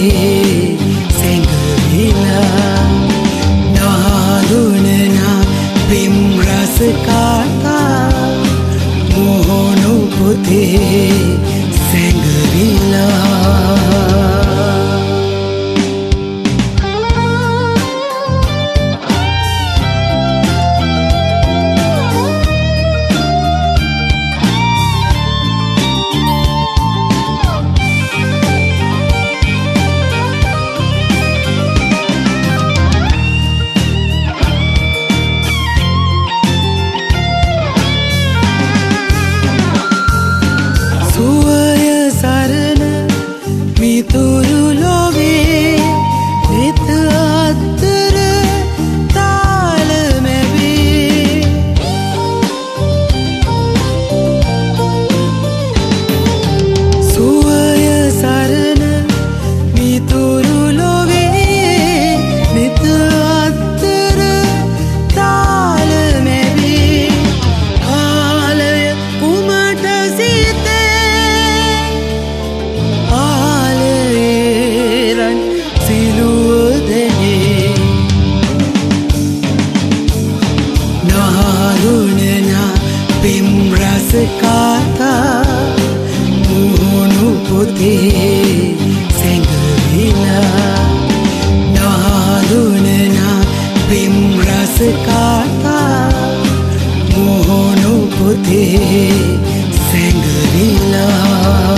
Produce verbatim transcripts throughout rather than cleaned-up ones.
පුතේ සැඟවිලා නාදුනනා පිම් රස කාතා මොහොනු පුතේ සැඟවිලා මිතුරු ලොවේ වෙත අත්තර තාලමැවේ සුවය සරණ මිතුරු ලොවේ වෙත අත්තර තාලමැවේ ආලය කුමට සිතේ පිම් රස කාතා මුහුණු පුතේ සැඟවිලා නාදුනනා පිම් රස කාතා මුහුණු පුතේ සැඟවිලා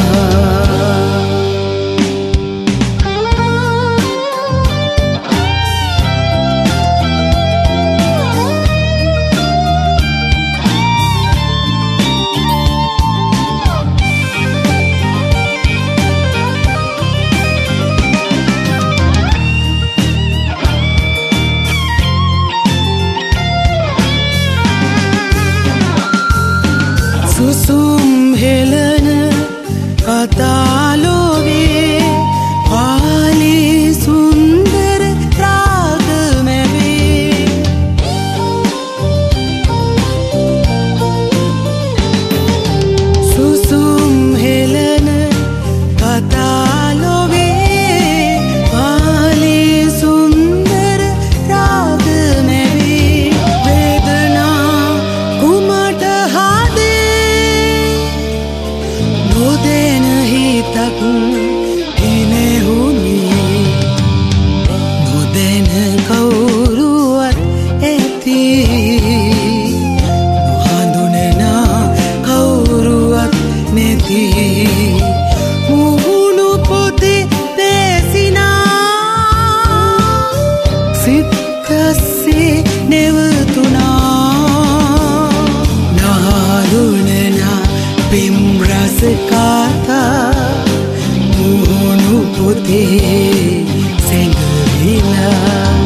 සුසුම් හෙළන කතාලොවේ පාලි සුන්දර රාගමැවේ සුසුම් හෙළන කතාලොවේ පාලි සුන්දර රාගමැවේ වේදනා කුමට නොදෙන හිතක් හිනෙහුනි නොදෙන කවුරුවත් ඇති නොහඳුනනා කවුරුවත් නැති මුහුණු පොතේ පැසිනා සිත්කස්සේ නැවතුනා නාදුනනා පිම් රස කාතා මුහුණු පුතේ සැඟවිලා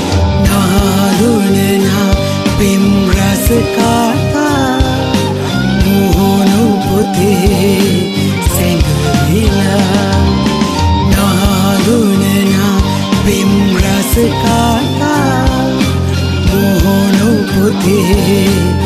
නාදුනනා පිම් රස කාතා මුහුණු පුතේ සැඟවිලා නාදුනනා පිම් රස කාතා මුහුණු පුතේ